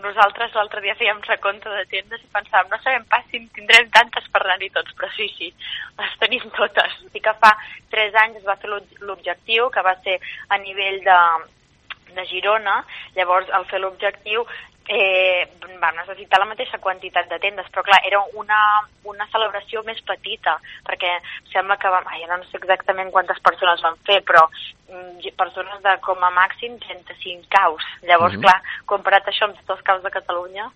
Nosaltres l'altre dia fèiem recompte de tendes i pensàvem, no sabem pas si en tindrem tantes per anar-hi tots, però sí, les tenim totes. I que fa 3 anys es va fer l'objectiu, que va ser a nivell de Girona, llavors al fer l'objectiu vam necessitar la mateixa quantitat de tendes, però clar, era una celebració més petita, perquè sembla que ja no sé exactament quantes persones van fer, però persones de com a màxim 35 caus. Llavors, clar, comparat això amb tots els caus de Catalunya...